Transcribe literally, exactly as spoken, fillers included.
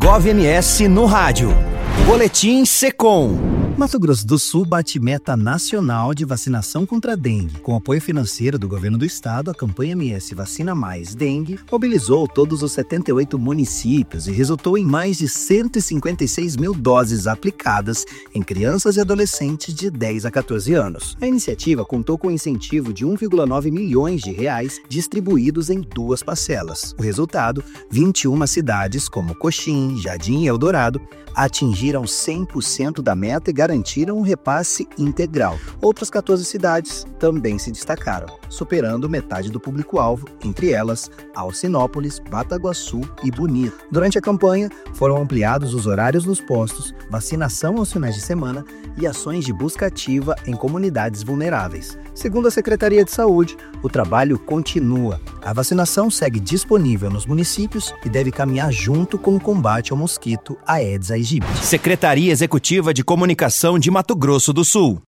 GovMS no rádio. Boletim Secom. Mato Grosso do Sul bate meta nacional de vacinação contra a dengue. Com apoio financeiro do governo do estado, a campanha M S Vacina Mais Dengue mobilizou todos os setenta e oito municípios e resultou em mais de cento e cinquenta e seis mil doses aplicadas em crianças e adolescentes de dez a quatorze anos. A iniciativa contou com incentivo de um vírgula nove milhões de reais distribuídos em duas parcelas. O resultado, vinte e uma cidades como Coxim, Jardim e Eldorado atingiram cem por cento da meta e garantiram um repasse integral. Outras quatorze cidades também se destacaram, superando metade do público-alvo, entre elas Alcinópolis, Bataguaçu e Bonito. Durante a campanha, foram ampliados os horários dos postos, vacinação aos finais de semana e ações de busca ativa em comunidades vulneráveis. Segundo a Secretaria de Saúde, o trabalho continua. A vacinação segue disponível nos municípios e deve caminhar junto com o combate ao mosquito Aedes aegypti. Secretaria Executiva de Comunicação de Mato Grosso do Sul.